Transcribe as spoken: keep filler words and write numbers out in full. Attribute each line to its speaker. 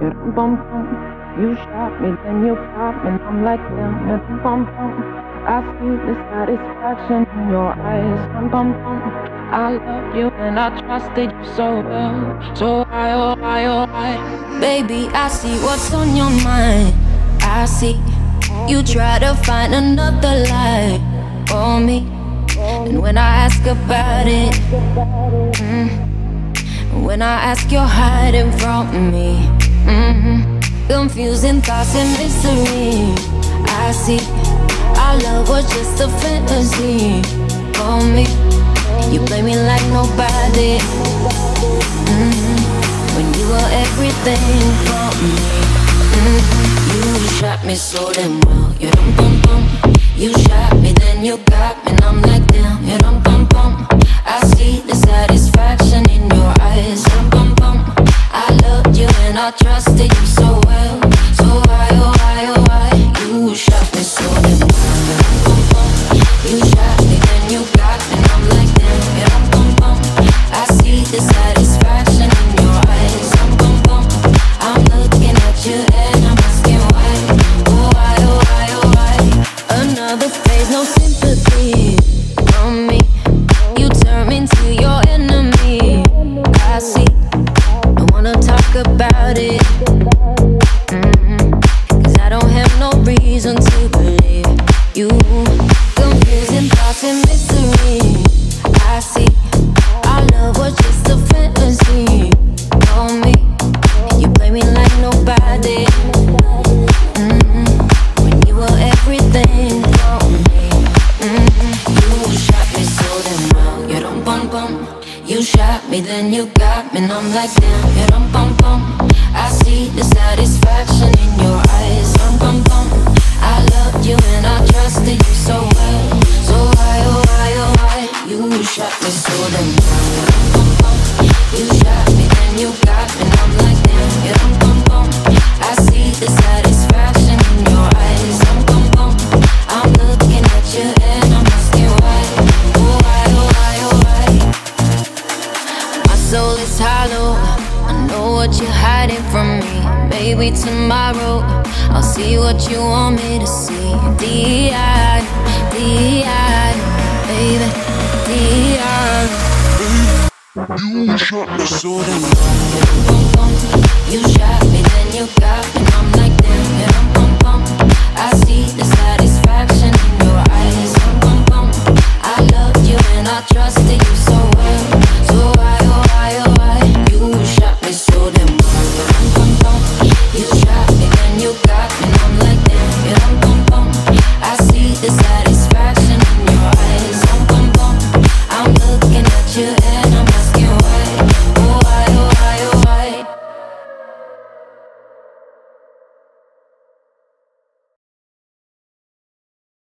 Speaker 1: You dum bum bum. You shot me, then you pop me, and I'm like damn. You dum bum bum. I see the satisfaction in your eyes. Dum bum bum. I love you and I trusted you so well. So I, oh I, oh I.
Speaker 2: Baby, I see what's on your mind. I see you try to find another lie for me. And when I ask about it, mm, when I ask, you're hiding from me. Mm-hmm. Confusing thoughts and mystery. I see our love was just a fantasy for me. You play me like nobody. Mm-hmm. When you were everything for me. Mm-hmm. You shot me so damn well. You dum bum bum. You shot me, then you got me, and I'm like damn. You dum bum bum. I see the satisfaction in your eyes. Dum bum bum. I loved you and I trusted you so well. So why, oh why, oh why? You shot me so damn well. You dum bum bum. You shot me, then you got me, and I'm like damn. You dum bum bum. I see the satisfaction in your eyes. Dum bum bum. I'm looking at you and I'm asking why. Oh why, oh why, oh why? Another phase, no sympathy from me. You turn me into your enemy. I see. I wanna talk about it. Mm-hmm. Cause I don't have no reason to believe you. Confusing thoughts and mystery. I see. Our love was just a fantasy for me. You play me like nobody. Mm-hmm. When you were everything for me. Mm-hmm. You shot me so damn well. You dum bum bum. You shot me, then you got me, and I'm like damn. You dum bum bum. I see the satisfaction in your eyes. Dum bum bum. I loved you and I trusted you so well. So why, oh why, oh why? You shot me so damn well. You dum bum bum. You shot me, then you got me, and I'm like damn. You dum bum bum. I see the satisfaction in your eyes. Dum bum bum. I'm looking at you and I'm asking why. Oh why, oh why, oh why? My soul is hollow. I know what you're hiding from me. Maybe tomorrow I'll see what you want me to see. D I, D I, baby, D I.
Speaker 3: You shot me so damn well.
Speaker 2: You